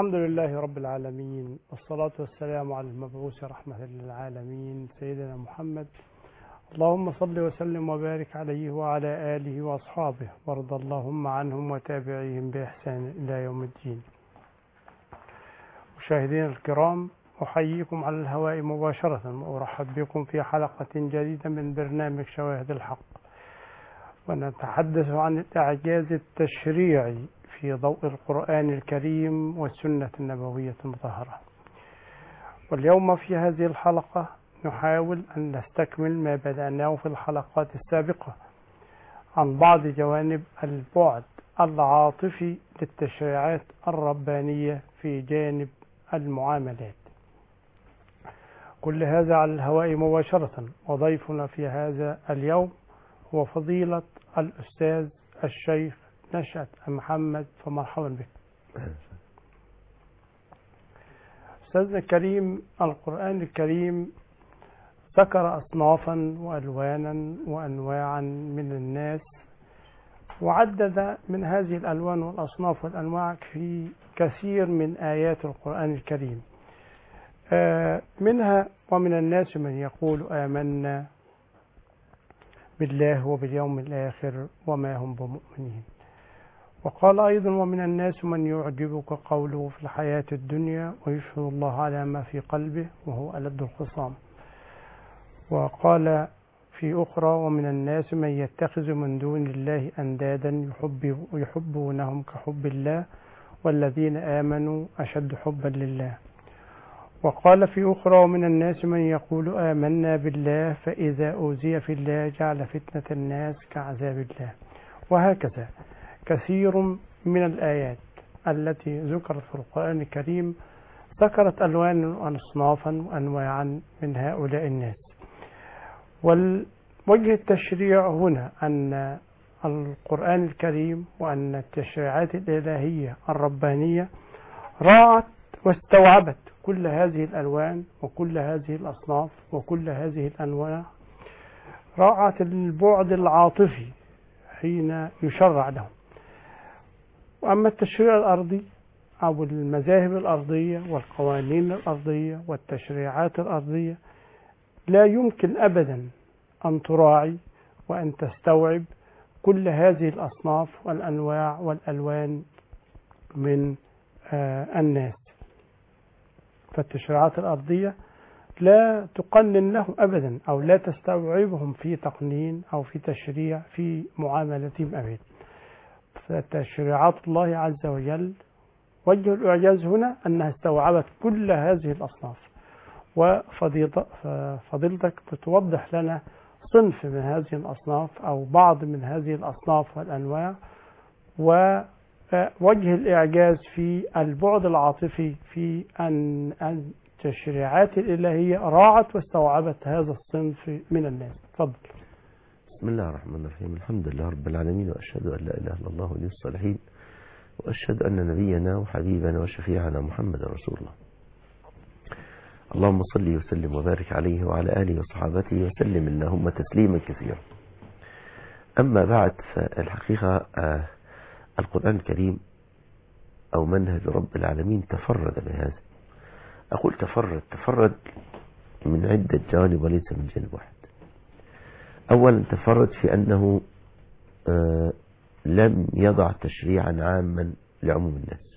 الحمد لله رب العالمين، والصلاة والسلام على المبعوث رحمة للعالمين سيدنا محمد. اللهم صل وسلم وبارك عليه وعلى آله وأصحابه، وارض اللهم عنهم وتابعيهم بإحسان إلى يوم الدين. مشاهدينا الكرام، أحييكم على الهواء مباشرة وأرحب بكم في حلقة جديدة من برنامج شواهد الحق، ونتحدث عن الإعجاز التشريعي في ضوء القرآن الكريم والسنة النبوية المطهرة. واليوم في هذه الحلقة نحاول أن نستكمل ما بدأناه في الحلقات السابقة عن بعض جوانب البعد العاطفي للتشريعات الربانية في جانب المعاملات. كل هذا على الهواء مباشرة، وضيفنا في هذا اليوم هو فضيلة الأستاذ الشيخ نشأت محمد، فمرحبا بك. أستاذنا الكريم، القرآن الكريم ذكر أصنافا وألوانا وأنواعا من الناس، وعدد من هذه الألوان والأصناف والأنواع في كثير من آيات القرآن الكريم. منها ومن الناس من يقول آمنا بالله وباليوم الآخر وما هم بمؤمنين. وقال أيضا ومن الناس من يعجبك قوله في الحياة الدنيا ويشهد الله على ما في قلبه وهو ألد الخصام. وقال في أخرى ومن الناس من يتخذ من دون الله أندادا يحبونهم كحب الله والذين آمنوا أشد حبا لله. وقال في أخرى ومن الناس من يقول آمنا بالله فإذا أوذي في الله جعل فتنة الناس كعذاب الله. وهكذا كثير من الآيات التي ذكرت في القرآن الكريم ذكرت ألوان وأصنافا وأنواعا من هؤلاء الناس. والوجه التشريع هنا أن القرآن الكريم وأن التشريعات الإلهية الربانية راعت واستوعبت كل هذه الألوان وكل هذه الأصناف وكل هذه الأنواع، راعت البعد العاطفي حين يشرع لهم. وأما التشريع الأرضي أو المذاهب الأرضية والقوانين الأرضية والتشريعات الأرضية لا يمكن أبدا أن تراعي وأن تستوعب كل هذه الأصناف والأنواع والألوان من الناس. فالتشريعات الأرضية لا تقنن لهم أبدا أو لا تستوعبهم في تقنين أو في تشريع في معاملتهم أبدا. فتشريعات الله عز وجل وجه الإعجاز هنا أنها استوعبت كل هذه الأصناف. وفضيلتك تتوضح لنا صنف من هذه الأصناف أو بعض من هذه الأصناف والأنواع، ووجه الإعجاز في البعد العاطفي في أن التشريعات الإلهية راعت واستوعبت هذا الصنف من الناس. تفضل. بسم الله الرحمن الرحيم. الحمد لله رب العالمين، وأشهد أن لا إله إلا الله ولي الصالحين، وأشهد أن نبينا وحبيبنا وشفيعنا محمد رسول الله. اللهم صل وسلم وبارك عليه وعلى آله وصحابته وسلم اللهم تسليما كثيرا. أما بعد، فالحقيقة القرآن الكريم أو منهج رب العالمين تفرد بهذا. أقول تفرد من عدة جوانب وليس من جانب واحد. أولا تفرد في أنه لم يضع تشريعا عاما لعموم الناس،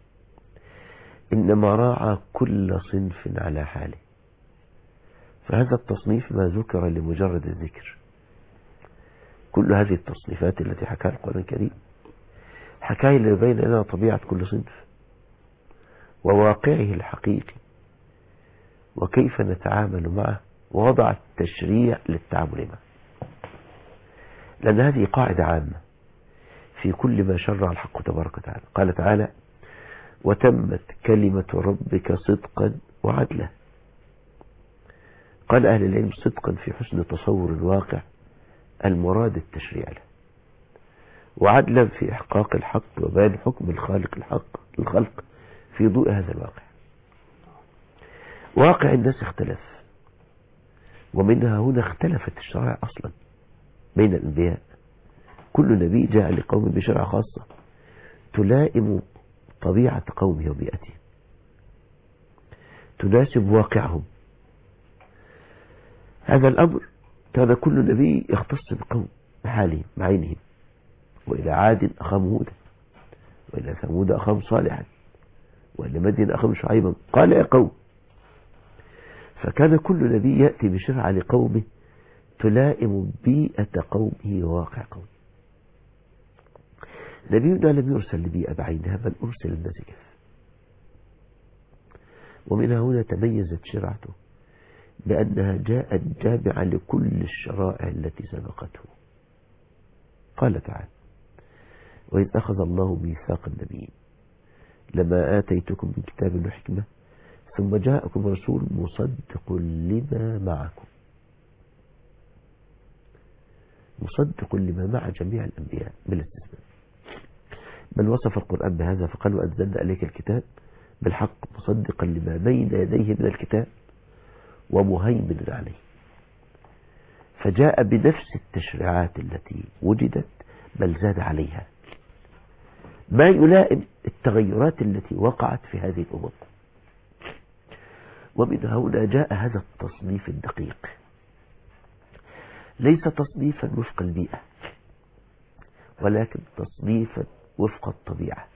إنما راعى كل صنف على حاله. فهذا التصنيف ما ذكر لمجرد الذكر. كل هذه التصنيفات التي حكاها القرآن الكريم حكاية لبين لنا طبيعة كل صنف وواقعه الحقيقي وكيف نتعامل معه، ووضع التشريع للتعامل معه، لأن هذه قاعدة عامة في كل ما شرع الحق تبارك وتعالى. قال تعالى وتمت كلمة ربك صدقا وعدلا. قال أهل العلم صدقا في حسن تصور الواقع المراد التشريع له، وعدلا في إحقاق الحق وبيان حكم الخالق الحق للخلق في ضوء هذا الواقع. واقع الناس اختلف، ومنها هنا اختلفت الشرائع أصلا بين الأنبياء. كل نبي جاء لقوم بشرع خاصة تلائم طبيعة قومه وبيئته، تناسب واقعهم. هذا الأمر كان كل نبي يختص بقوم بحالهم بعينهم. وإلى عاد أخاهم هودا، وإلى ثمود أخاهم صالحا، وإلى مدين أخاهم شعيبا قال يا قوم. فكان كل نبي يأتي بشرعة لقومه تلائم بيئة قومه وواقع قومه. نبينا لم يرسل لبيئة بعينها، بل أرسل الناس كافة. ومن هنا تميزت شرعته بأنها جاءت جامعة لكل الشرائع التي سبقته. قال تعالى: وإذ أخذ الله ميثاق النبيين لما آتيتكم من كتاب وحكمة ثم جاءكم رسول مصدق لما معكم. مصدق لما مع جميع الأنبياء بلا استثناء. بل وصف القرآن بهذا فقال: وأنزلنا عليك الكتاب بالحق مصدقا لما بين يديه من الكتاب ومهيمنا عليه. فجاء بنفس التشريعات التي وجدت بل زاد عليها ما يلائم التغيرات التي وقعت في هذه الأمم. ومن هنا جاء هذا التصنيف الدقيق، ليس تصنيفا وفق البيئة ولكن تصنيفا وفق الطبيعة.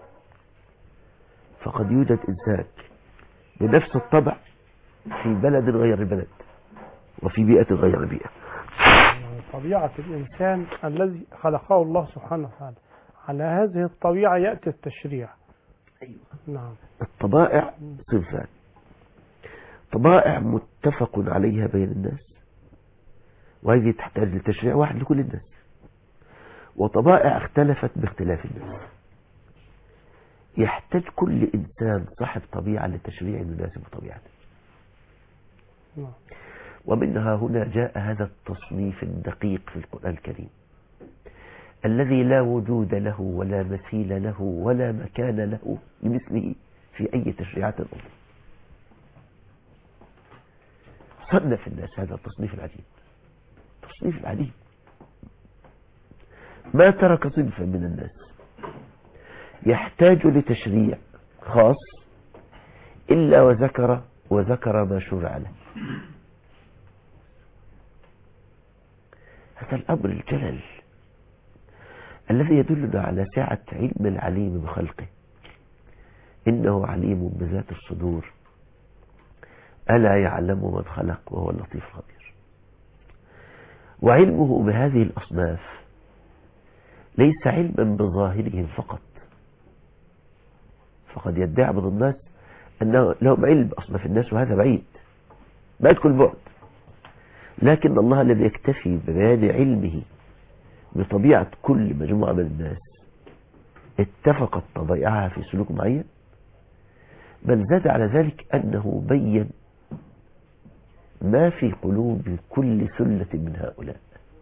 فقد يوجد إنسان بنفس الطبع في بلد غير البلد وفي بيئة غير البيئة. طبيعة الإنسان الذي خلقه الله سبحانه وتعالى، على هذه الطبيعة يأتي التشريع. أيوة. نعم. الطبائع صنفان: طبائع متفق عليها بين الناس وهذه تحتاج لتشريع واحد لكل الناس، وطبائع اختلفت باختلاف الناس يحتاج كل إنسان صاحب طبيعة لتشريع يناسب طبيعته. ومنها هنا جاء هذا التصنيف الدقيق في القرآن الكريم الذي لا وجود له ولا مثيل له ولا مكان له لمثله في أي تشريعات الأمة. صنف الناس هذا التصنيف العجيب، تصنيف العجيب ما ترك صنفا من الناس يحتاج لتشريع خاص إلا وذكر ما شرع له. هذا الأمر الجلل الذي يدلنا على سعة علم العليم بخلقه. إنه عليم بذات الصدور، ألا يعلم من خلق وهو اللطيف الخبير. وعلمه بهذه الأصناف ليس علما بظاهرهم فقط، فقد يدعي بعض الناس أنه لهم علم بأصناف الناس وهذا بعيد كل بعد. لكن الله الذي يكتفي ببيان علمه بطبيعة كل مجموعة من الناس اتفقت طبيعها في سلوك معين، بل زاد على ذلك أنه بين ما في قلوب كل ثلة من هؤلاء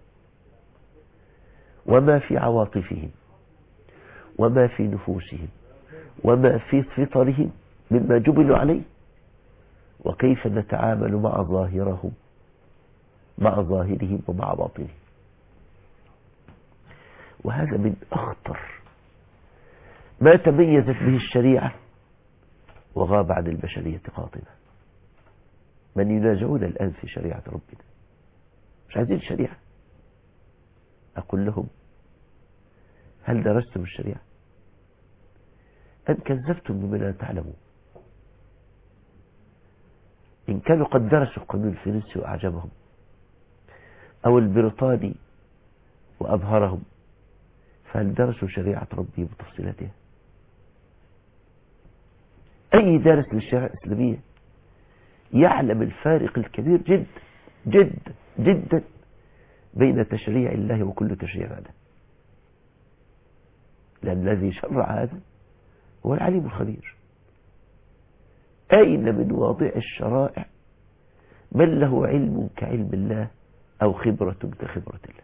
وما في عواطفهم وما في نفوسهم وما في فطرهم مما جبلوا عليه، وكيف نتعامل مع ظاهرهم ومع باطنهم. وهذا من أخطر ما تميزت به الشريعة وغاب عن البشرية قاطبة. من ينازعون الآن في شريعة ربنا مش عايزين الشريعة. أقول لهم: هل درستم الشريعة أم كذبتم بما لا تعلمون؟ إن كانوا قد درسوا القانون الفرنسي وأعجبهم أو البريطاني وأبهرهم، فهل درسوا شريعة ربي بتفصيلاتها؟ أي دارس للشريعة الإسلامية يعلم الفارق الكبير جدا جدا جدا بين تشريع الله وكل تشريع بعده، لأن الذي شرع هذا هو العليم الخبير. أين من واضع الشرائع من له علم كعلم الله أو خبرة كخبرة الله؟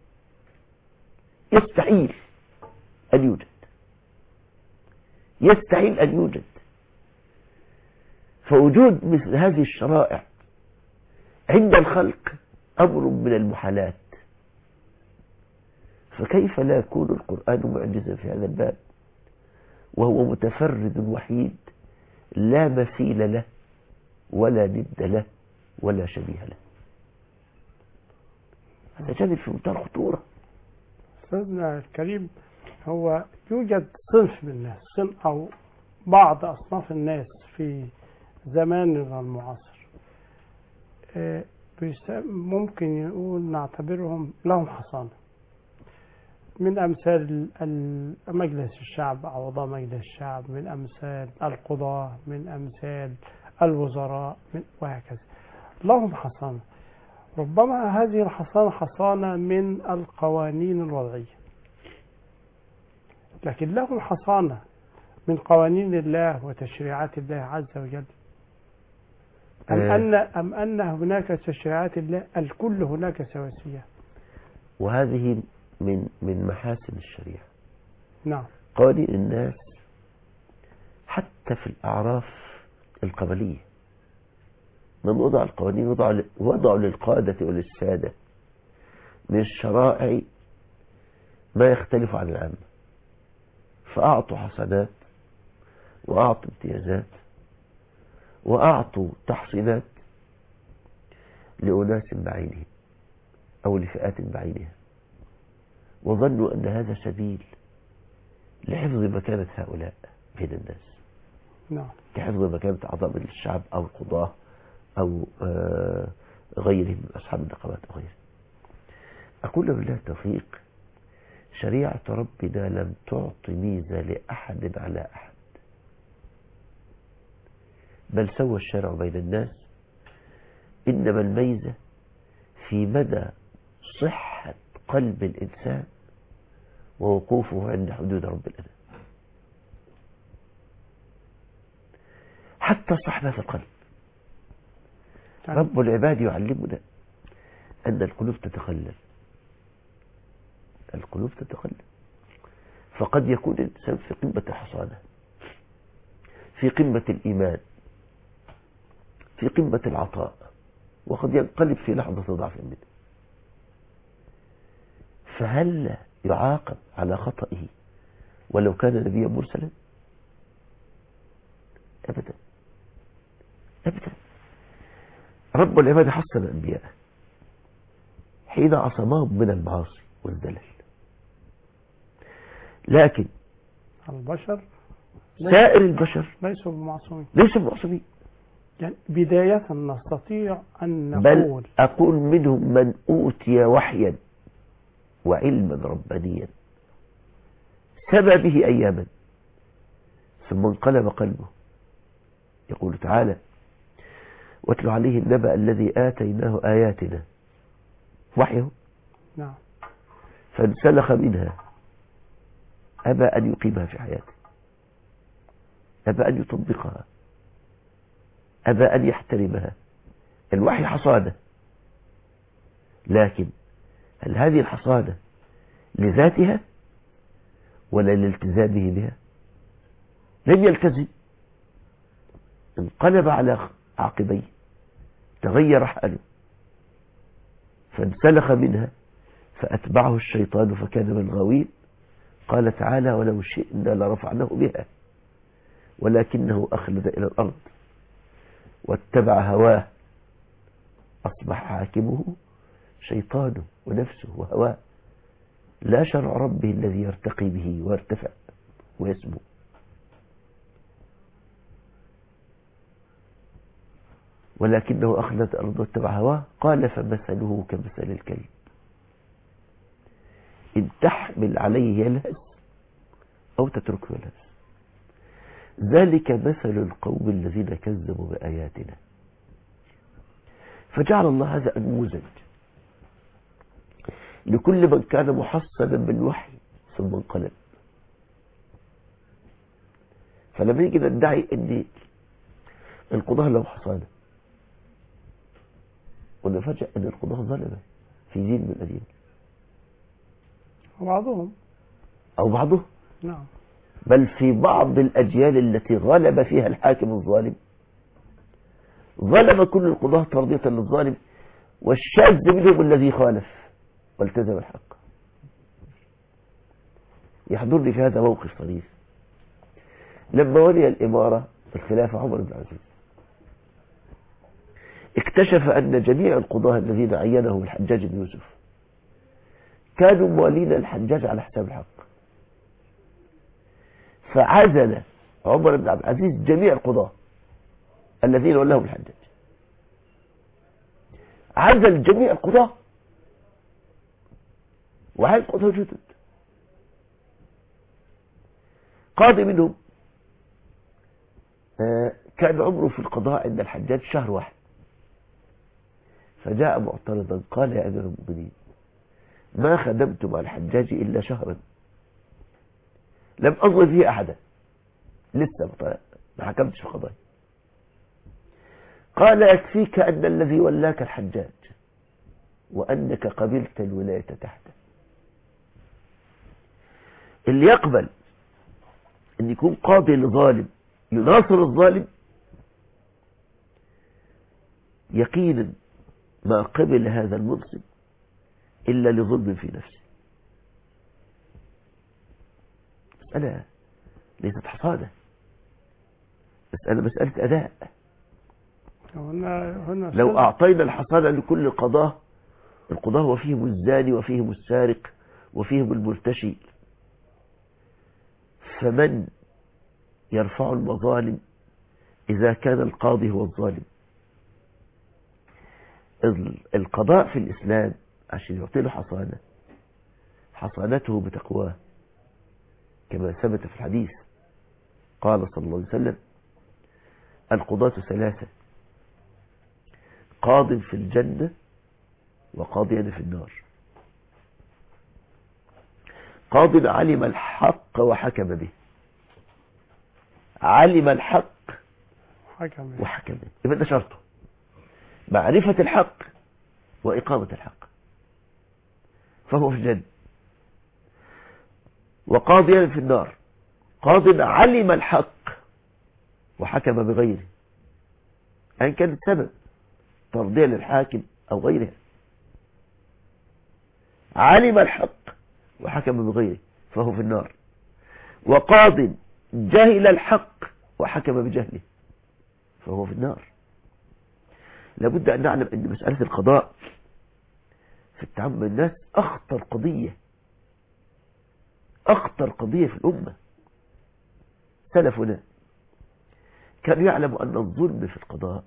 يستحيل أن يوجد. فوجود مثل هذه الشرائع عند الخلق أمر من المحالات، فكيف لا يكون القرآن معجزا في هذا الباب وهو متفرد وحيد لا مثيل له ولا ند له ولا شبيه له. هذا جانب في منتهى الخطورة. أستاذنا الكريم، هو يوجد صنف من الناس، أو بعض أصناف الناس في زماننا المعاصر ممكن نقول نعتبرهم لهم حصانة، من أمثال مجلس الشعب، أعضاء مجلس الشعب، من أمثال القضاة، من أمثال الوزراء، وهكذا لهم حصانة. ربما هذه الحصانة حصانة من القوانين الوضعية، لكن لهم حصانة من قوانين الله وتشريعات الله عز وجل، أم أن هناك تشريعات الله الكل هناك سواسية؟ وهذه من محاسن الشريعة. نعم. قوانين الناس حتى في الأعراف القبلية، من وضع القوانين وضعوا للقادة وللسادة من الشرائع ما يختلف عن العامة، فأعطوا حسنات وأعطوا امتيازات وأعطوا تحصينات لأناس بعينهم أو لفئات بعينها، وظنوا أن هذا سبيل لحفظ مكانة هؤلاء بين الناس. نعم. كحفظ مكانة أعضاء من الشعب أو القضاة أو غيرهم من أصحاب النقابات أو غيرهم. أقول بالله التوفيق، شريعة ربنا لم تعطي ميزة لأحد على أحد، بل سوى الشرع بين الناس، إنما الميزة في مدى صحة قلب الإنسان ووقوفه عند حدود رب الأنام. حتى صحبة القلب، رب العباد يعلمنا أن القلوب تتخلل، القلوب تتخلل، فقد يكون الإنسان في قمة الحصانة، في قمة الإيمان، في قمة العطاء، وقد ينقلب في لحظة ضعف منه. فهل يعاقب على خطئه ولو كان نبيا مرسلا؟ أبدا أبدا. رب العباد حسن أنبياءه حين عصمهم من المعاصي والزلل، لكن البشر سائر البشر ليسوا معصومين، ليسوا معصومين. يعني بداية نستطيع أن نقول، بل أقول منهم من أوتي وحيا وعلما ربانيا سبى به أياما ثم انقلب قلبه. يقول تعالى: واتل عليه النبأ الذي آتيناه آياتنا وحيه نعم، فانسلخ منها أبى أن يقيمها في حياته، أبى أن يطبقها، أبى أن يحترمها. الوحي حصانة، لكن هل هذه الحصانة لذاتها ولا لالتزامه بها؟ لم يلتزم، انقلب على عقبيه، تغير حاله، فانسلخ منها فأتبعه الشيطان فكان من الغاوين. قال تعالى: ولو شئنا لرفعناه بها ولكنه أخلد إلى الأرض واتبع هواه أصبح حاكمه شيطانه ونفسه وهواه لا شرع ربه الذي يرتقي به ويرتفع ويسمو. ولكنه أخلد الأرض واتبع هواه. قال: فمثله كمثل الكلب إن تحمل عليه يلهث أو تتركه يلهث. ذلك مثل القوم الذين كذبوا بآياتنا. فجعل الله هذا نموذج لكل من كان محصنا بالوحي ثم انقلب. فلما يجي ندعي ان القضاة لهم حصانة ونفاجأ ان القضاة ظلمة في دين من الأديان، أو بعضهم نعم، بل في بعض الأجيال التي غلب فيها الحاكم الظالم ظلم كل القضاة ترضية للظالم، والشاذ منهم الذي خالف والتزم الحق. يحضرني في هذا موقف طريف. لما ولي الإمارة الخلافة عمر بن العزيز اكتشف أن جميع القضاة الذين عينهم الحجاج بن يوسف كانوا موالين الحجاج على حساب الحق، فعزل عمر بن عبد العزيز جميع القضاة الذين ولاهم الحجاج، عزل جميع القضاة وعين قضاة جدد. قاضي منهم كان عمره في القضاء عند الحجاج شهر واحد، فجاء معترضا قال: يا أمير المؤمنين، ما خدمت مع الحجاج إلا شهرا، لم أظلم فيه أحدا، لسه ما حكمتش في قضايا. قال: يكفيك أن الذي ولاك الحجاج وأنك قبلت الولاية تحته. اللي يقبل أن يكون قاضي لظالم يناصر الظالم يقينا ما قبل هذا المنصب إلا لظلم في نفسه. مسألة ليست حصانة، مسألة أداء. لو أعطينا الحصانة لكل قضاة، القضاة وفيهم الزاني وفيهم السارق وفيهم المرتشي، فمن يرفع المظالم إذا كان القاضي هو الظالم؟ القضاء في الإسلام عشان يعطي له حصانة، حصانته بتقواه، كما ثبت في الحديث قال صلى الله عليه وسلم: القضاة ثلاثة، قاض في الجنة وقاضيان في النار. قاض علم الحق وحكم به، علم الحق وحكم به، يبقى ده شرطه معرفة الحق وإقامة الحق، فهو في الجنة. وقاضيان في النار، قاض علم الحق وحكم بغيره، أن كان السبب ترضية للحاكم أو غيره، علم الحق وحكم بغيره فهو في النار. وقاض جهل الحق وحكم بجهله فهو في النار. لابد أن نعلم أن مسألة القضاء في التعامل مع الناس أخطر قضية، أخطر قضية في الأمة. سلفنا كانوا يعلموا أن الظلم في القضاء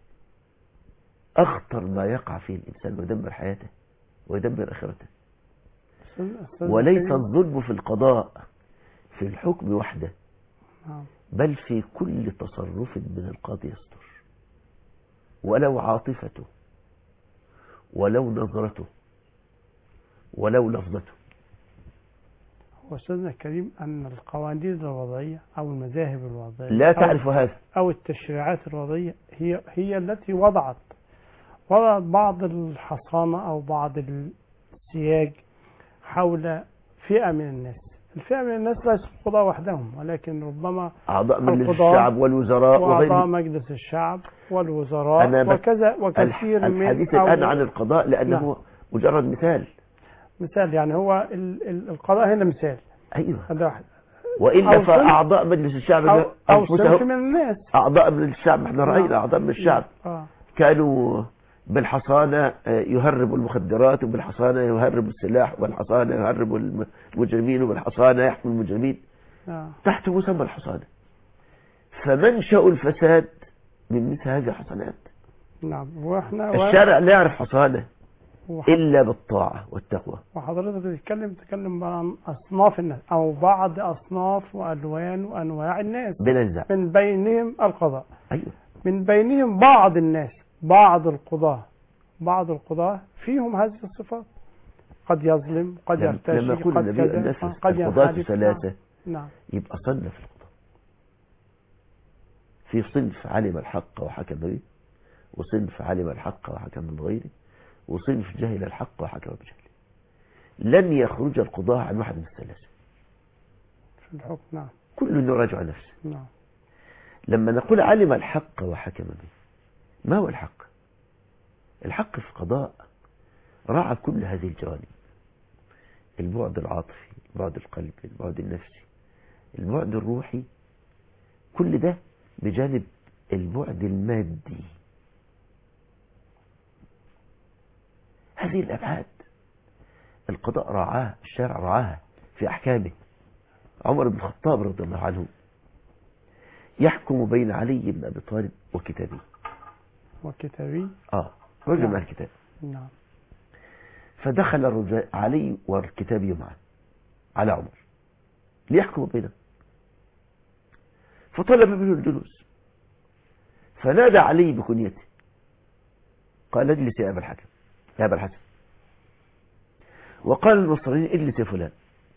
أخطر ما يقع فيه الإنسان ويدمر حياته ويدمر آخرته. وليس الظلم في القضاء في الحكم وحده، بل في كل تصرف من القاضي يصدر، ولو عاطفته ولو نظرته ولو لفظته. وأستاذنا الكريم أن القوانين الوضعية أو المذاهب الوضعية لا تعرف هذا، أو التشريعات الوضعية هي التي وضعت بعض الحصانة أو بعض السياج حول فئة من الناس. الفئة من الناس ليس القضاة وحدهم، ولكن ربما أعضاء مجلس الشعب والوزراء وأعضاء مجلس الشعب والوزراء وكذا وكثير من الحديث الآن عن القضاء لأنه مجرد مثال، يعني هو القضاء هنا مثال. أيوه، هذا واحد. وإلا فأعضاء مجلس الشعب أو صنف من الناس، أعضاء مجلس الشعب، احنا رأينا أعضاء من الشعب كانوا بالحصانة يهربوا المخدرات، وبالحصانة يهربوا السلاح، وبالحصانة يهربوا المجرمين، وبالحصانة يحموا المجرمين تحت مسمى الحصانة. فمنشأ الفساد من مثل هذه الحصانات. نعم. الشارع لا يعرف حصانة إلا بالطاعة والتقوى. وحضرتك بتتكلم عن أصناف الناس أو بعض أصناف وألوان وأنواع الناس، من بينهم القضاء. أيوه. من بينهم بعض الناس، بعض القضاة فيهم هذه الصفات، قد يظلم، قد يرتشي، قد كذا، قد القضاة ثلاثة. نعم. يبقى صنف القضاء في صنف علم الحق وحكم به، وصنف علم الحق وحكم بغيره، وصنف جهل الحق وحكم بجهله. لن يخرج القضاة عن واحد من الثلاثة في الحكم. نعم. كل يراجع نفسه. نعم. لما نقول علم الحق وحكم به، ما هو الحق؟ الحق في القضاء راعى كل هذه الجوانب: البعد العاطفي، البعد القلبي، البعد النفسي، البعد الروحي، كل ده بجانب البعد المادي. هذه الأبعاد القضاء رعاها، الشارع رعاها في أحكامه. عمر بن الخطاب رضي الله عنه يحكم بين علي بن أبي طالب وكتابي. رجل مع الكتاب. نعم. فدخل علي والكتابي معه على عمر ليحكم بينهم، فطلب منه الجلوس، فنادى علي بكنيته قال اجلس يا أبا الحكم، يا أبا الحسن. وقال النصراني اجلس يا فلان.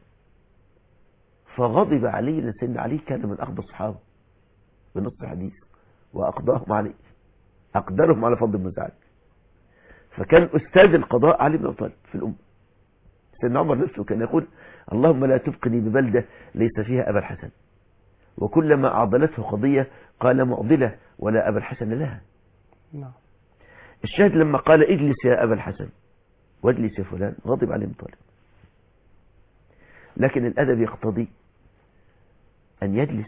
فغضب علي، لأن علي كان من أخبث الصحابة بنص الحديث وأقدرهم على فضل بن سعد، فكان أستاذ القضاء علي بن أبي طالب في الأمة. سيدنا عمر نفسه كان يقول اللهم لا تبقني ببلدة ليس فيها أبا الحسن، وكلما أعضلته قضية قال معضلة ولا أبا الحسن لها. الشاهد لما قال اجلس يا أبا الحسن واجلس يا فلان غضب علي بن طالب، لكن الأدب يقتضي أن يجلس.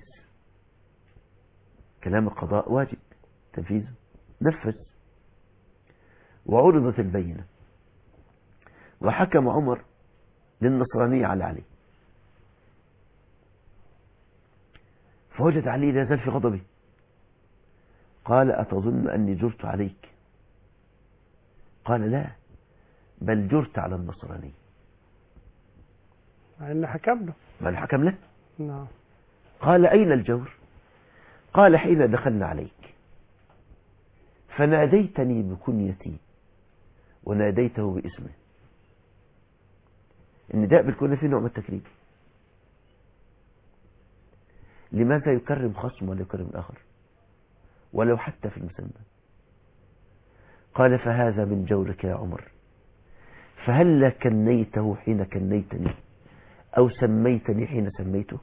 كلام القضاء واجب تنفيذه، نفذ. وعرضت البينة وحكم عمر للنصرانية على علي، فوجد علي لا يزال في غضبه. قال أتظن أني جرت عليك؟ قال لا، بل جرت على النصراني. مع أنه حكم له. ما الحكم له. نعم. قال أين الجور؟ قال حين دخلنا عليك فناديتني بكنيتي وناديته باسمه. النداء بالكنية فيه نوع من التكريم. لماذا يكرم خصم ولا يكرم الآخر ولو حتى في المسمى؟ قال فهذا من جورك يا عمر، فهل كنيته حين كنيتني أو سميتني حين سميته؟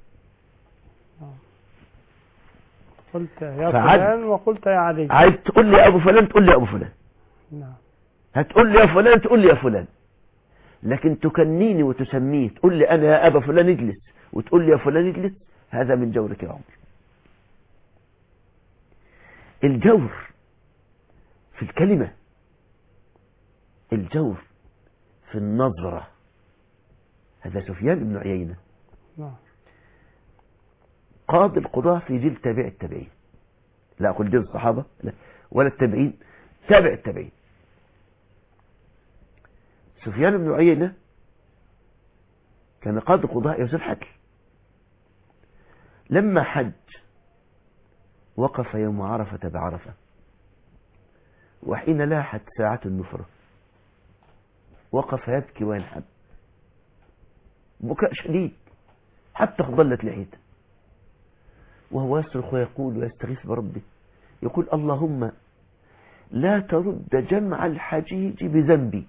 قلت يا فلان وقلت يا علي. عايز تقول لي أبو فلان تقول لي أبو فلان. نعم. هتقول لي يا فلان تقول لي يا فلان، لكن تكنيني وتسميه تقول لي أنا يا أبا فلان اجلس وتقول لي يا فلان اجلس، هذا من جورك يا عمر. الجور في الكلمة، الجور في النظرة. هذا سفيان بن عيينة قاضي القضاة في جيل تابع التابعين، لا أقول جيل الصحابة لا ولا التابعين، تابع التابعين. سفيان بن عيينة كان قاضي القضاء يوسف حكي. لما حج وقف يوم عرفة بعرفة، وحين لاحت ساعة النفرة وقف يبكي وينحب بكاء شديد حتى خضلت لحيته، وهو يصرخ ويقول ويستغيث بربه، يقول اللهم لا ترد جمع الحجيج بذنبي.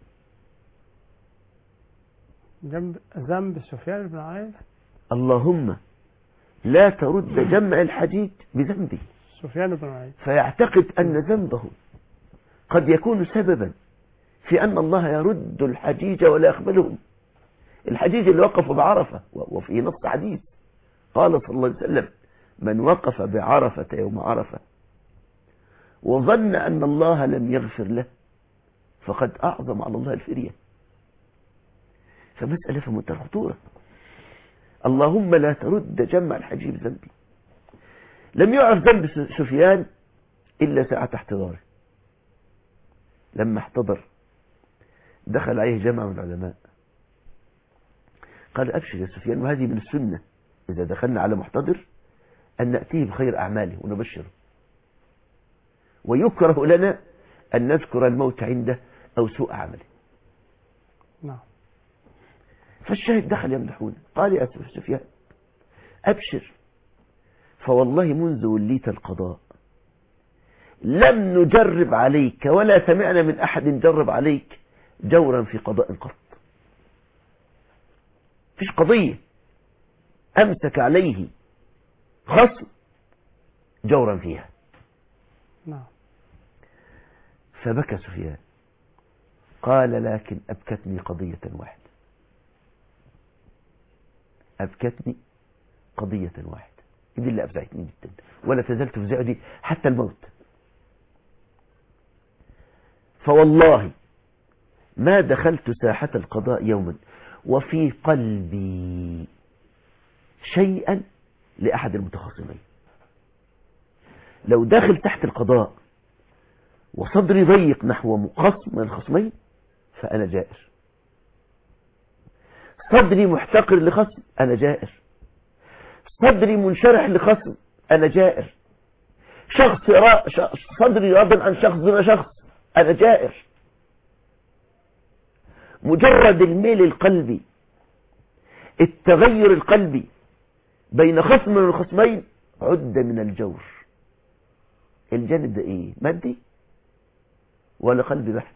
ذنب سفيان بن عيينة. اللهم لا ترد جمع الحجيج بذنبي. سفيان بن عيينة فيعتقد أن ذنبه قد يكون سببا في أن الله يرد الحجيج ولا يقبلهم. الحجيج اللي وقفوا بعرفة، وفي نص حديث قال صلى الله عليه وسلم من وقف بعرفة يوم عرفة وظن أن الله لم يغفر له فقد أعظم على الله الفرية. فمسألة في منتهى الخطورة. اللهم لا ترد جمع الحجيج بذنبي. لم يعرف ذنب سفيان إلا ساعة احتضاره. لما احتضر دخل عليه جمع من العلماء قال أبشر يا سفيان، وهذه من السنة إذا دخلنا على محتضر أن نأتيه بخير أعماله ونبشره، ويكره لنا أن نذكر الموت عنده أو سوء عمله. نعم. فالشاهد دخل يمدحونه قال يا سفيان أبشر، فوالله منذ وليت القضاء لم نجرب عليك ولا سمعنا من أحد جرب عليك جورا في قضاء قط. فيش قضية أمسك عليه خصم جورا فيها. نعم. فبكى سفيان قال لكن أبكتني قضية واحدة، أبكتني قضية واحدة. دي اللي أفزعتني جدا، ولا تزال تفزعني حتى الموت. فوالله ما دخلت ساحة القضاء يوما وفي قلبي شيئا لأحد المتخاصمين. لو داخل تحت القضاء وصدري ضيق نحو خصم من الخصمين فأنا جائر، صدري محتقر لخصم أنا جائر، صدري منشرح لخصم أنا جائر، صدري راض عن شخص دون شخص أنا جائر. مجرد الميل القلبي، التغير القلبي بين خصم من الخصمين عد من الجور. الجانب ده ايه؟ مادي ولا قلبي بحت؟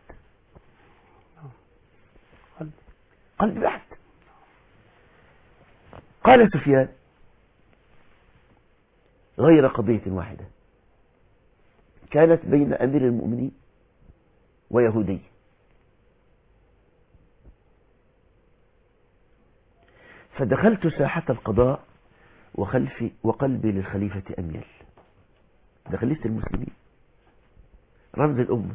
قلبي بحت. قال سفيان غير قضية واحدة كانت بين أمير المؤمنين ويهودي، فدخلت ساحة القضاء وقلبي للخليفة أميل. ده خليفة المسلمين، رمز الأمة.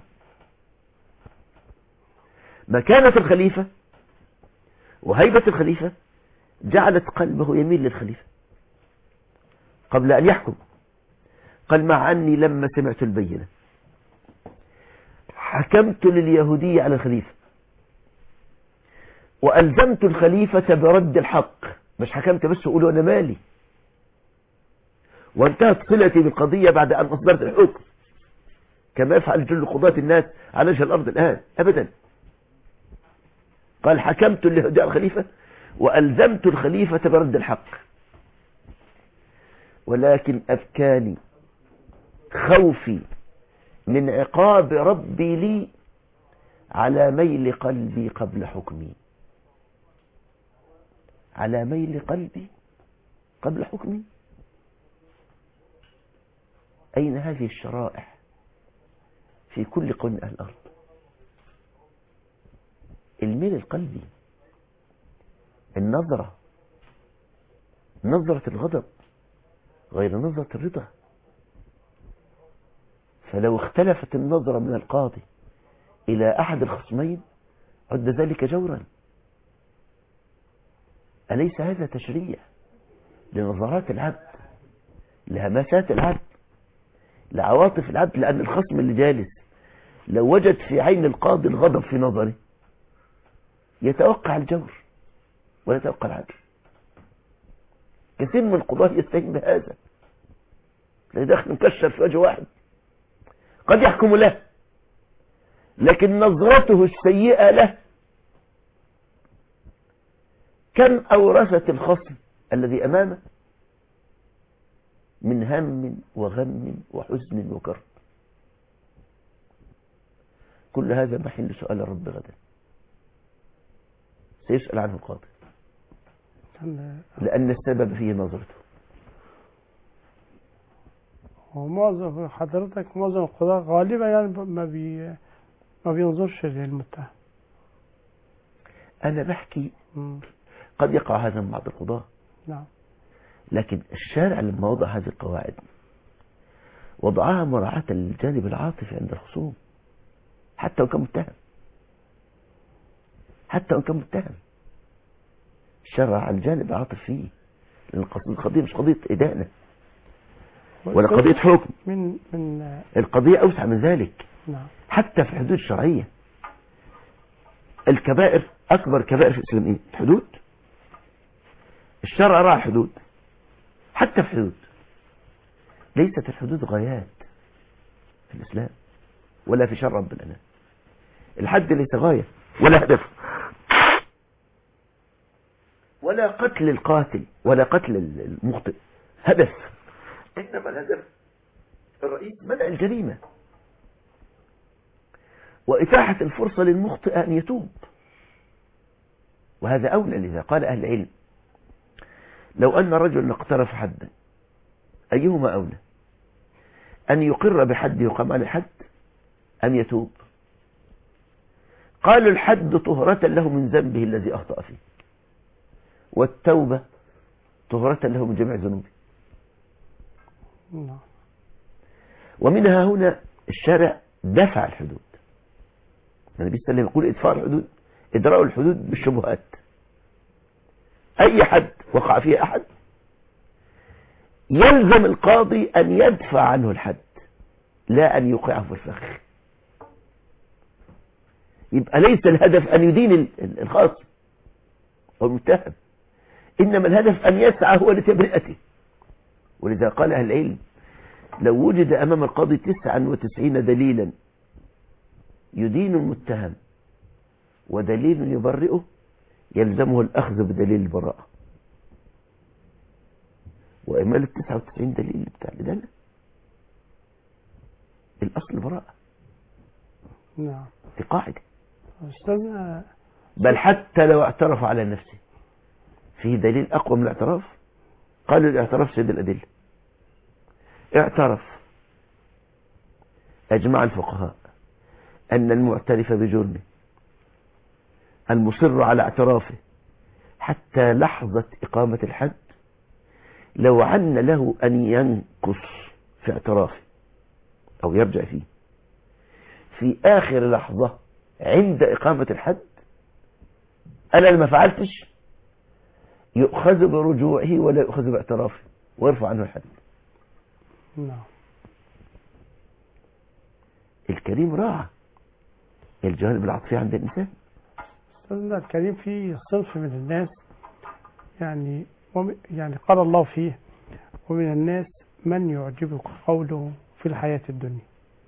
مكانة الخليفة وهيبة الخليفة جعلت قلبه يميل للخليفة قبل أن يحكم. قال مع أني لما سمعت البينة حكمت لليهودية على الخليفة وألزمت الخليفة برد الحق، مش حكمت بس أقولوا أنا مالي وانتهت صلتي بالقضية بعد أن أصدرت الحكم كما يفعل جل قضاة الناس على وجه الأرض الآن أبدا. قال حكمت لليهودية على الخليفة وألزمت الخليفة برد الحق، ولكن أبكاني خوفي من عقاب ربي لي على ميل قلبي قبل حكمي، على ميل قلبي قبل حكمي. أين هذه الشرائح في كل قرن أهل الأرض؟ الميل القلبي، النظرة، نظرة الغضب غير نظرة الرضا. فلو اختلفت النظرة من القاضي إلى أحد الخصمين عد ذلك جورا. أليس هذا تشريع لنظرات العبد، لهمسات العبد، لعواطف العبد؟ لأن الخصم اللي جالس لو وجد في عين القاضي الغضب في نظره يتوقع الجور ولا يتوقع العدل. كثير من القضاة يستهين بهذا، لا داخل مكشر في وجه واحد قد يحكم له لكن نظرته السيئة له كم أورثت الخصم الذي أمامه من هم وغم وحزن وكرب. كل هذا محل سؤال الرب غدا، سيسأل عنه القاضي لأن السبب فيه نظرته. ومعظم حضرتك معظم القضاء غالبا يعني ما بينظرش للمتهم. أنا بحكي قد يقع هذا من بعض القضاة، نعم، لكن الشارع لما وضع هذه القواعد وضعها مراعاة الجانب العاطفي عند الخصوم حتى وكان متهم، حتى وكان متهم شرع الجانب العاطفي فيه، لأن القضية مش قضية إدانة ولا قضية حكم، من القضية أوسع من ذلك. نعم. حتى في الحدود الشرعية الكبائر، أكبر كبائر في الإسلام إيه؟ الحدود. الشرع راعى الحدود، حتى في الحدود ليست الحدود غايات في الإسلام ولا في شرع رب العالمين. الحد ليس غاية ولا هدف، ولا قتل القاتل ولا قتل المخطئ هدف، إنما الهدف الرئيس منع الجريمة وإتاحة الفرصة للمخطئ أن يتوب. وهذا أولى. لذا قال أهل العلم لو أن رجل اقترف حدا أيهما أولى، أن يقر بحد يقام على الحد أم يتوب؟ قالوا الحد طهرة له من ذنبه الذي أخطأ فيه، والتوبة طهرة له من جميع ذنوبه. نعم. ومنها هنا الشارع دفع الحدود. النبي صلى الله عليه وسلم يقول إدفاع الحدود، إدراء الحدود بالشبهات. أي حد وقع فيه أحد يلزم القاضي أن يدفع عنه الحد، لا أن يوقعه في الفخ. يبقى ليس الهدف أن يدين الخاص أو المتهم، إنما الهدف أن يسعى هو لتبرئته. ولذا قال أهل العلم لو وجد أمام القاضي 99 دليلا يدين المتهم ودليل يبرئه، يلزمه الأخذ بدليل البراءة. وإمال 99 دليل بتاع الإدانة الأصل براءة. نعم. دي قاعدة. أستاذنا، بل حتى لو اعترف على نفسه فيه دليل أقوى من الاعتراف. قالوا الاعتراف سيد الأدلة. اعترف، أجمع الفقهاء أن المعترف بجرمه المصر على اعترافه حتى لحظة إقامة الحد لو عن له أن ينكص في اعترافه أو يرجع فيه في آخر لحظة عند إقامة الحد، أنا لما فعلتش، يؤخذ برجوعه ولا يؤخذ باعترافه ويرفع عنه الحد. نعم. الكريم راعى الجوانب العاطفية عند الإنسان. أستاذنا الكريم، في صنف من الناس يعني قال الله فيه: ومن الناس من يعجبك قوله في الحياة الدنيا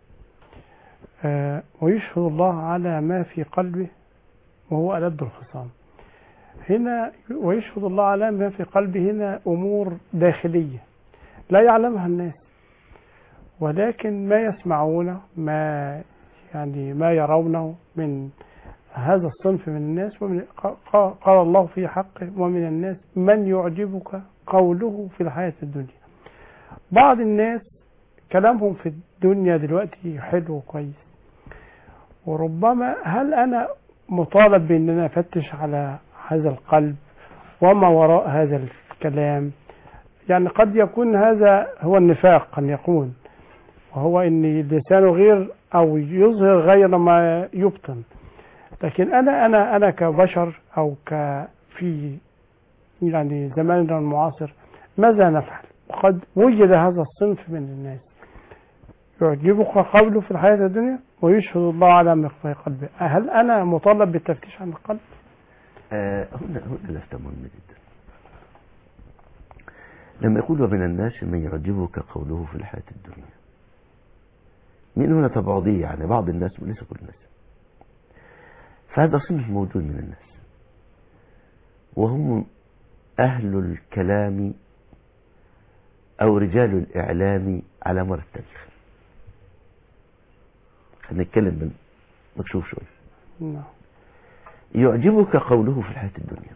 ويشهد الله على ما في قلبه وهو ألد الخصام. هنا ويشهد الله على ما في قلبه، هنا أمور داخلية لا يعلمها الناس، ولكن ما يسمعونه ما يرونه من هذا الصنف من الناس. قال الله في حقه: ومن الناس من يعجبك قوله في الحياة الدنيا. بعض الناس كلامهم في الدنيا دلوقتي حلو وكويس، وربما هل أنا مطالب بأن أنا أفتش على هذا القلب وما وراء هذا الكلام؟ يعني قد يكون هذا هو النفاق، أن يكون وهو أن لسانه غير أو يظهر غير ما يبطن. لكن أنا كبشر أو في يعني زماننا المعاصر ماذا نفعل؟ وقد وجد هذا الصنف من الناس يعجبك قوله في الحياة الدنيا ويشهد الله على ما في قلبه. هل أنا مطالب بالتفتيش عن القلب؟ هنا لفتة مهمة جدا. لما يقول ومن الناس من يعجبك قوله في الحياة الدنيا، من هنا تبعضية، يعني بعض الناس وليس كل الناس. فهذا صنف موجود من الناس، وهم أهل الكلام أو رجال الإعلام على مر التاريخ. هنتكلم مكشوف شوي. يعجبك قوله في الحياة الدنيا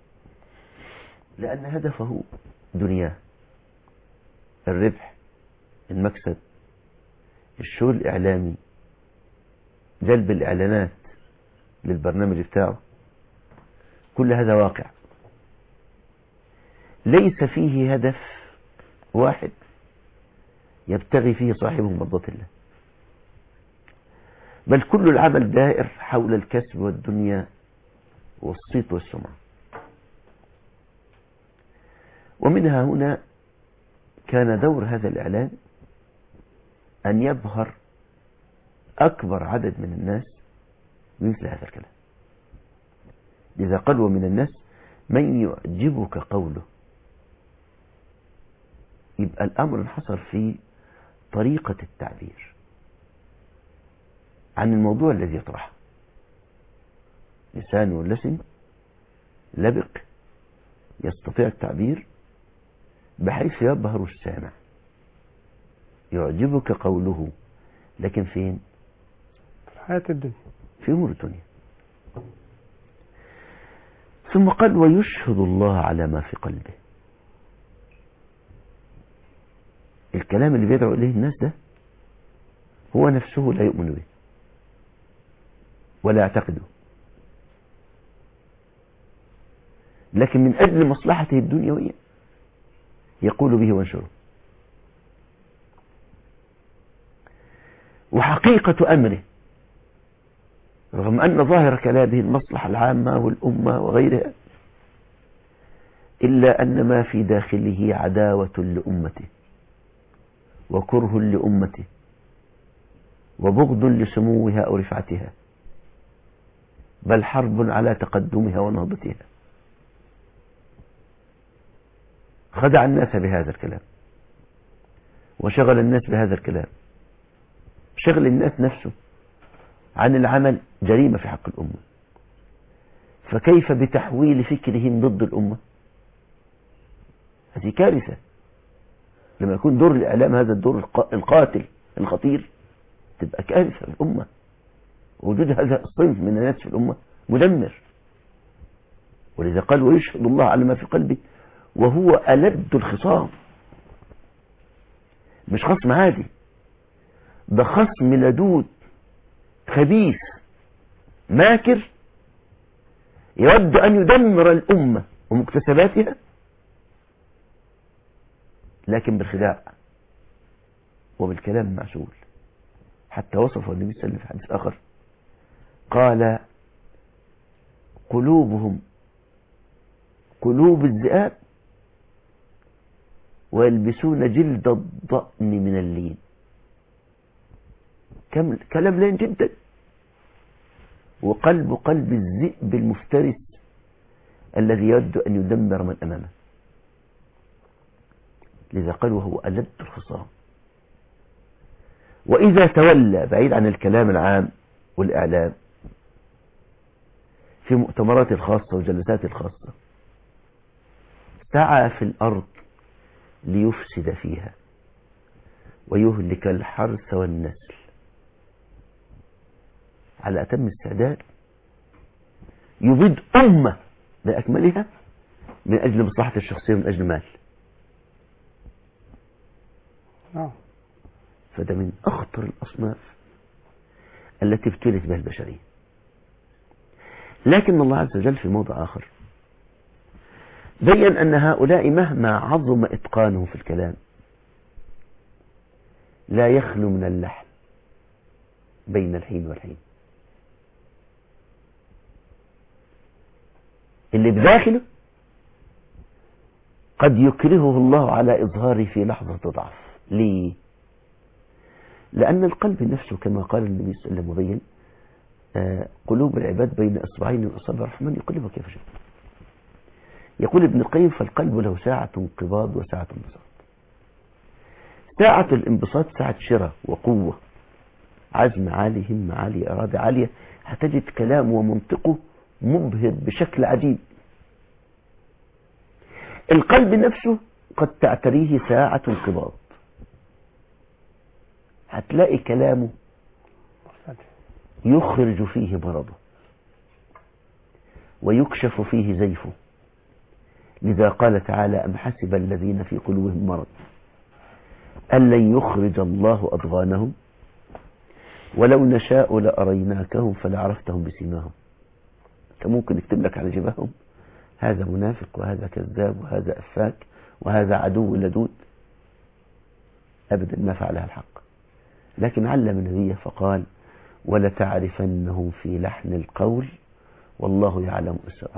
لأن هدفه دنياه، الربح، المكسب، الشغل الإعلامي، جلب الإعلانات للبرنامج بتاعه. كل هذا واقع ليس فيه هدف واحد يبتغي فيه صاحبه مرضاة الله، بل كل العمل دائر حول الكسب والدنيا والصيت والسمعة. ومنها هنا كان دور هذا الإعلان أن يبهر أكبر عدد من الناس بمثل هذا الكلام. لذا قال ومن الناس من يعجبك قوله، يبقى الأمر انحصر في طريقة التعبير عن الموضوع الذي يطرحه. لسانه لسن لبق يستطيع التعبير بحيث يبهر السامع. يعجبك قوله، لكن فين؟ في الحياة الدنيا، في أمور الدنيا. ثم قال ويشهد الله على ما في قلبه. الكلام اللي بيدعو إليه الناس ده هو نفسه لا يؤمن به ولا يعتقده، لكن من أجل مصلحته الدنيوية يقول به وانشره. وحقيقة أمره، رغم أن ظاهر كلامه المصلحة العامة والأمة وغيرها، إلا أن ما في داخله عداوة لأمته وكره لأمته وبغض لسموها أو رفعتها، بل حرب على تقدمها ونهضتها. خدع الناس بهذا الكلام وشغل الناس بهذا الكلام. شغل الناس نفسه عن العمل جريمة في حق الأمة، فكيف بتحويل فكرهم ضد الأمة؟ هذه كارثة. لما يكون دور الإعلام هذا الدور القاتل الخطير، تبقى كارثة للأمة. وجود هذا الصنف من الناس في الأمة مدمر. ولذا قال ويشهد الله على ما في قلبه وهو ألد الخصام. مش خصم عادي، ده خصم لدود خبيث ماكر يود أن يدمر الأمة ومكتسباتها، لكن بالخداع وبالكلام المعسول. حتى وصفه النبي صلى الله عليه وسلم في حديث آخر قال قلوبهم قلوب الذئاب ويلبسون جلد الضأن من اللين. كلام لين جدا. وقلب قلب الذئب المفترس الذي يود أن يدمر من أمامه. لذا قال وهو ألد الخصام. وإذا تولى بعيد عن الكلام العام والإعلام في مؤتمرات الخاصة وجلسات الخاصة، سعى في الأرض ليفسد فيها ويهلك الحرث والنسل على أتم استعداد، يبيد أمة بأكملها من أجل مصلحة الشخصية ومن أجل مال. فده من أخطر الأصناف التي ابتلت بها البشرية. لكن الله عز وجل في موضع آخر بين أن هؤلاء مهما عظم إتقانهم في الكلام لا يخلو من اللحن بين الحين والحين. اللي بداخله قد يكرهه الله على إظهاره في لحظة ضعف. ليه؟ لأن القلب نفسه كما قال النبي صلى الله عليه وسلم وبين قلوب العباد بين أصبعين من أصابع الرحمن يقلبها كيف شاء. يقول ابن القيم فالقلب له ساعة انقباض وساعة انبساط. ساعة الانبساط ساعة شرة وقوة، عزم عالي، همة عالية، إرادة عالية، هتجد كلامه ومنطقه مبهر بشكل عجيب. القلب نفسه قد تعتريه ساعة انقباض، هتلاقي كلامه يخرج فيه مرضه ويكشف فيه زيفه. لذا قال تعالى أم حسب الذين في قلوبهم مرض أن لن يخرج الله أضغانهم ولو نشاء لأريناكهم فلعرفتهم بسيماهم. ممكن نكتب لك على جبههم هذا منافق وهذا كذاب وهذا أفاك وهذا عدو لدود، أبدا ما فعلها الحق. لكن علم النبي فقال ولتعرفنهم في لحن القول والله يعلم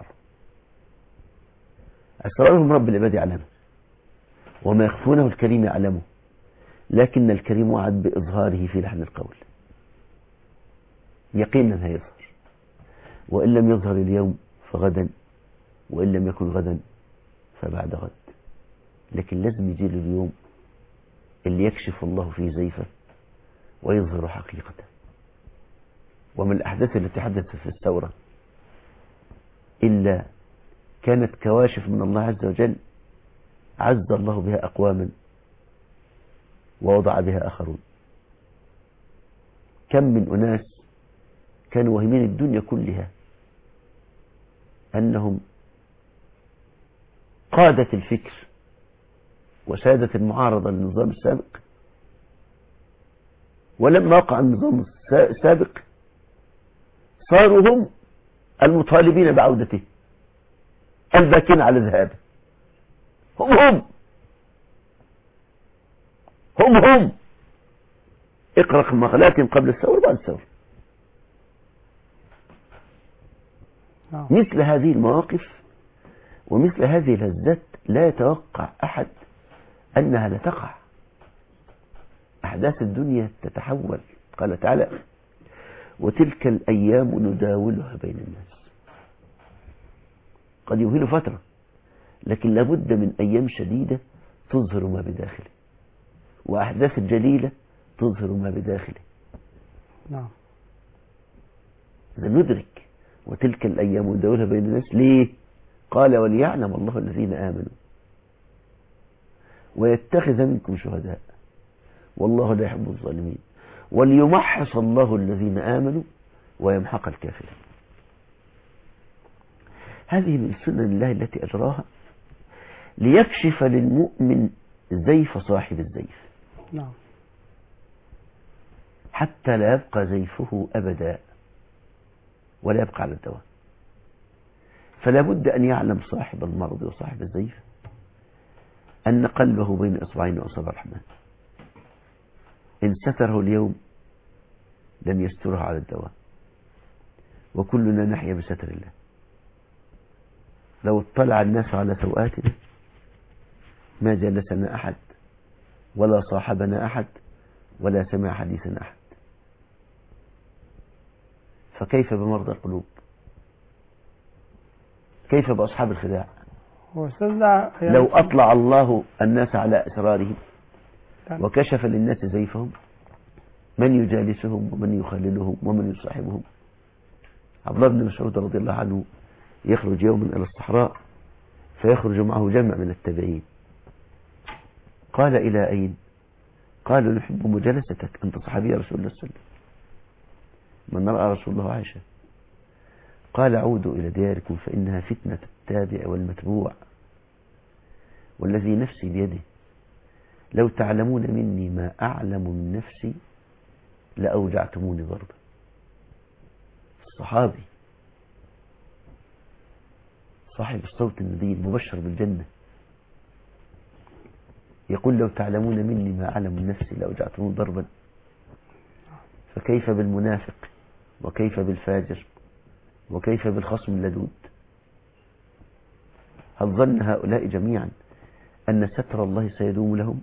أسرارهم رب العباد يعلمه وما يخفونه الكريم يعلمه، لكن الكريم وعد بإظهاره في لحن القول. يقينا هيظهر، وإن لم يظهر اليوم فغدا، وإن لم يكن غدا فبعد غد. لكن لازم يجي اليوم اللي يكشف الله فيه زيفه ويظهر حقيقته. ومن الأحداث التي حدثت في الثورة إلا كانت كواشف من الله عز وجل عز الله بها أقواما ووضع بها آخرون. كم من أناس كانوا واهمين الدنيا كلها أنهم قادة الفكر وسادة المعارضة للنظام السابق، ولما وقع النظام السابق صاروا هم المطالبين بعودته الباكين على ذهابه. هم اقرأ مقالات قبل الثورة وبعد الثورة. مثل هذه المواقف ومثل هذه الهزات لا يتوقع أحد أنها لا تقع. أحداث الدنيا تتحول. قال تعالى: وتلك الأيام نداولها بين الناس. قد يمهل فترة، لكن لابد من أيام شديدة تظهر ما بداخله، وأحداث جليلة تظهر ما بداخله. نعم. إذا ندرك وتلك الأيام نداولها بين الناس. ليه؟ قال: وليعلم الله الذين آمنوا ويتخذ منكم شهداء والله لا يحب الظالمين وليمحص الله الذين آمنوا ويمحق الكافرين. هذه من سنن الله التي أجراها ليكشف للمؤمن زيف صاحب الزيف. نعم. حتى لا يبقى زيفه أبدا ولا يبقى على الدوام. فلا بد أن يعلم صاحب المرض وصاحب الزيف أن قلبه بين إصبعين أصابع الرحمن. إن ستره اليوم لن يستره على الدوام، وكلنا نحيا بستر الله. لو اطلع الناس على سوءاتنا ما جلسنا أحد ولا صاحبنا أحد ولا سمع حديثنا أحد. فكيف بمرضى القلوب؟ كيف بأصحاب الخداع؟ لو أطلع الله الناس على أسرارهم وكشف للناس زيفهم، من يجالسهم ومن يخللهم ومن يصاحبهم؟ عبد الله بن مسعود رضي الله عنه يخرج يوما إلى الصحراء فيخرج معه جمع من التابعين. قال: إلى أين؟ قالوا: نحب مجالستك، أنت صحابي رسول الله صلى الله عليه وسلم، من رأى رسول الله عائشة. قال: عودوا إلى دياركم فإنها فتنة التابع والمتبوع، والذي نفسي بيده لو تعلمون مني ما أعلم من نفسي لأوجعتموني ضربا. الصحابي صاحب الصوت النبيل مبشر بالجنة يقول: لو تعلمون مني ما أعلم من نفسي لأوجعتموني ضربا. فكيف بالمنافق وكيف بالفاجر وكيف بالخصم اللدود؟ هل ظن هؤلاء جميعا أن ستر الله سيدوم لهم؟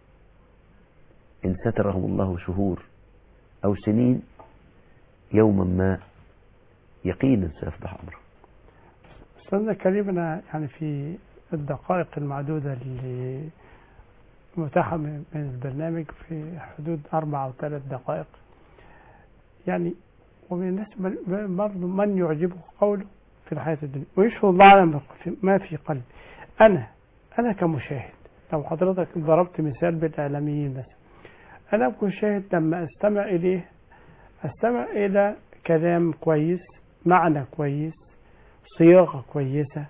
إن سترهم الله شهور أو سنين يوما ما يقينا سيفضح أمره. أستاذنا كريمنا، يعني في الدقائق المعدودة اللي متاحة من البرنامج في حدود 4 أو 3 دقائق، يعني ومن الناس برضه من يعجبه قوله في الحياة الدنيا ويشهد الله على ما في قلبي. أنا كمشاهد، لو حضرتك ضربت مثال بالإعلاميين مثلا، أنا كمشاهد لما أستمع إلى كلام كويس، معنى كويس، صياغة كويسة،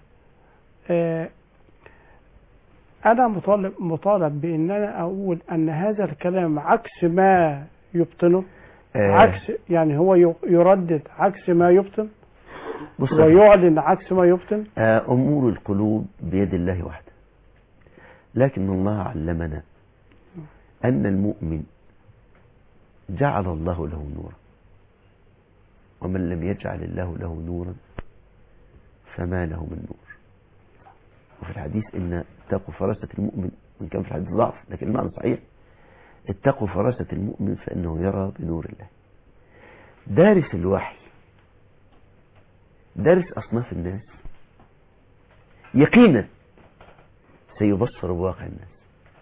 أنا مطالب بأن أنا أقول أن هذا الكلام عكس ما يبطنه، عكس يعني هو يردد عكس ما يبطن ويعلن عكس ما يبطن. أمور القلوب بيد الله وحده، لكن الله علمنا أن المؤمن جعل الله له نورا، ومن لم يجعل الله له نورا فما له من نور. وفي الحديث إن اتقوا فراسة المؤمن، من كان في الحديث ضعف لكن المعنى صحيح، اتقوا فراسة المؤمن فإنه يرى بنور الله. دارس الوحي، دارس أصناف الناس، يقينا سيبصر بواقع الناس.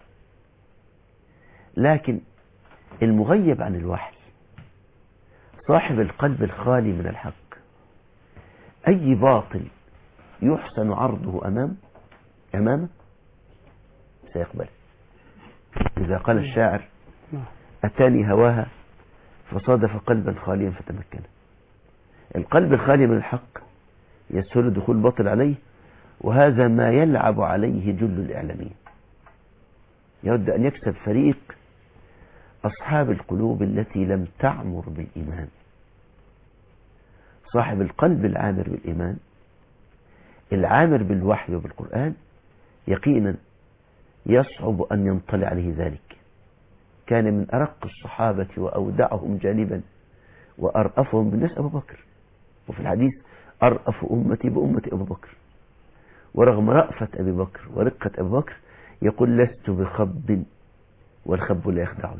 لكن المغيب عن الوحي صاحب القلب الخالي من الحق، أي باطل يحسن عرضه أمامه سيقبله. إذا قال الشاعر: أتاني هواها فصادف قلبا خاليا فتمكن. القلب الخالي من الحق يسهل دخول باطل عليه، وهذا ما يلعب عليه جل الإعلاميين. يود أن يكسب فريق أصحاب القلوب التي لم تعمر بالإيمان. صاحب القلب العامر بالإيمان العامر بالوحي وبالقرآن يقينا يصعب أن ينطلع عليه ذلك، كان من أرق الصحابة وأودعهم جانبا وأرأفهم بالناس أبو بكر. وفي الحديث أرأف أمتي بأمة أبو بكر. ورغم رأفة أبي بكر ورقة أبي بكر يقول لست بخب والخب لا يخدعني.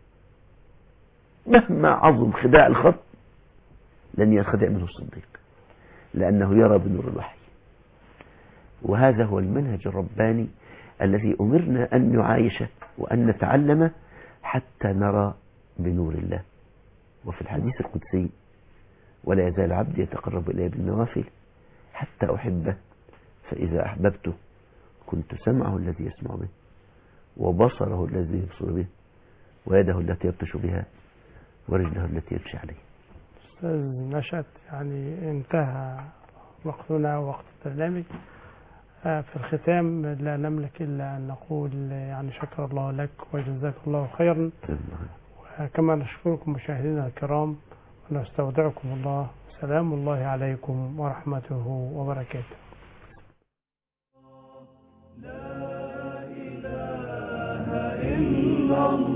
مهما عظم خداع الخط لن ينخدع منه الصديق، لأنه يرى بنور الوحي. وهذا هو المنهج الرباني الذي أمرنا أن نعايشه وأن نتعلمه حتى نرى بنور الله. وفي الحديث القدسي ولا يزال عبدي يتقرب إلي بالنوافل حتى أحبه فإذا أحببته كنت سمعه الذي يسمع به وبصره الذي يبصر به ويده التي يبطش بها ورجله التي يمشي عليه. أستاذ نشأت، يعني انتهى وقتنا ووقت البرنامج. في الختام لا نملك إلا أن نقول يعني شكر الله لك وجزاك الله خيرا، وكما نشكركم مشاهدينا الكرام ونستودعكم الله. سلام الله عليكم ورحمته وبركاته. لا إله إلا الله.